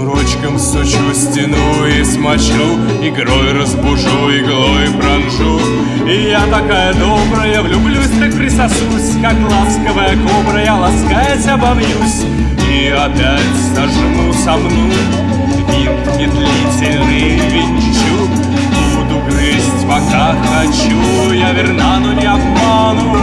Шнурочком сучу стену и смочу, игрой разбужу, иглой пронжу. И я такая добрая, влюблюсь, так присосусь, как ласковая кобра, я ласкаясь обовьюсь. И опять сожму, сомну, винт медлительный винчу. Буду грызть, пока хочу, я верна, но не обману.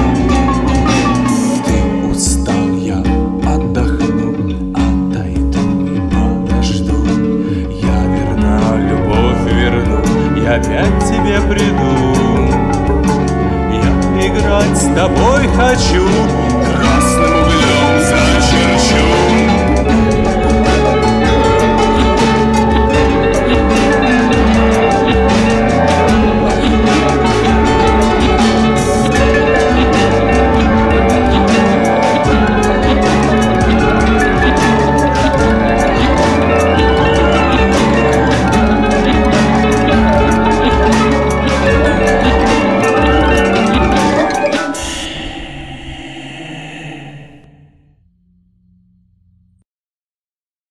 Ты устал, я отдохну, отойду и подожду. Я верна, любовь верну, я опять тебе приду. Я играть с тобой хочу,